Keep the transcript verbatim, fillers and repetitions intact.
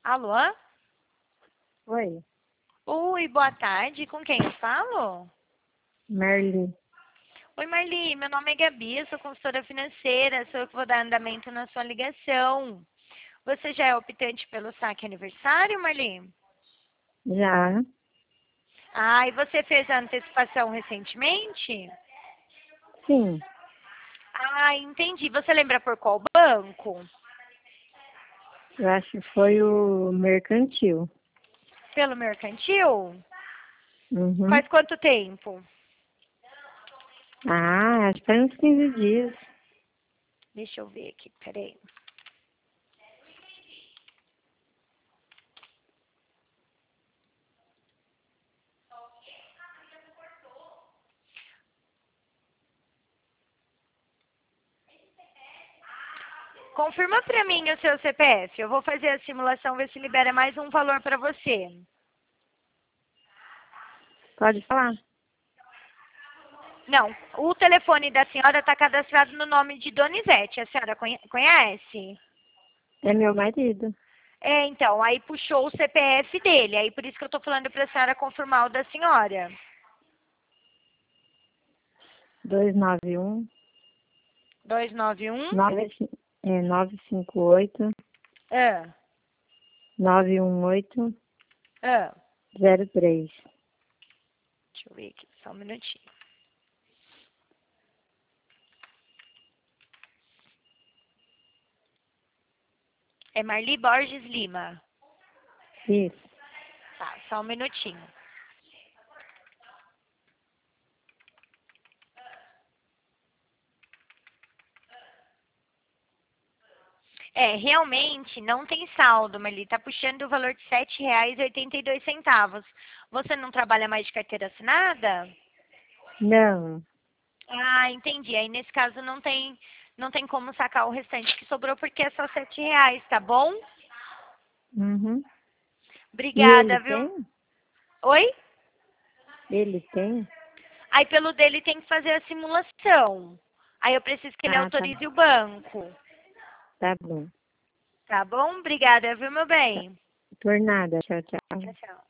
Alô? Oi, Oi, boa tarde. Com quem eu falo? Marli. Oi, Marli. Meu nome é Gabi, eu sou consultora financeira. Sou eu que vou dar andamento na sua ligação. Você já é optante pelo saque aniversário, Marli? Já? Ah, e você fez a antecipação recentemente? Sim, Ah, entendi. Você lembra por qual banco? eu acho que foi o mercantil. Pelo mercantil? Uhum. Faz quanto tempo? Ah, acho que faz uns quinze dias. Deixa eu ver aqui, peraí. Confirma pra mim o seu C P F. Eu vou fazer a simulação, ver se libera mais um valor pra você. Pode falar. Não, o telefone da senhora está cadastrado no nome de Donizete. A senhora conhe- conhece? É meu marido. É, então, aí puxou o C P F dele. Aí por isso que eu tô falando pra senhora confirmar o da senhora. dois nove um, dois nove um. nove, é, nove cinco oito, Ah, nove um oito, ah. zero três. Deixa eu ver aqui, só um minutinho. É Marli Borges Lima. Isso. Tá, só um minutinho. É, realmente não tem saldo, Marli. Tá puxando o valor de sete reais e oitenta e dois centavos. Você não trabalha mais de carteira assinada? Não. Ah, entendi. Aí nesse caso não tem, não tem como sacar o restante que sobrou porque é só sete reais, tá bom? Uhum. E ele Obrigada, viu? tem? Oi? Ele tem? Aí pelo dele tem que fazer a simulação. Aí eu preciso que ele Ah, tá. autorize o banco. Tá bom. Tá bom? Obrigada, viu, meu Tá. bem? Por nada. Tchau, tchau. Tchau, tchau.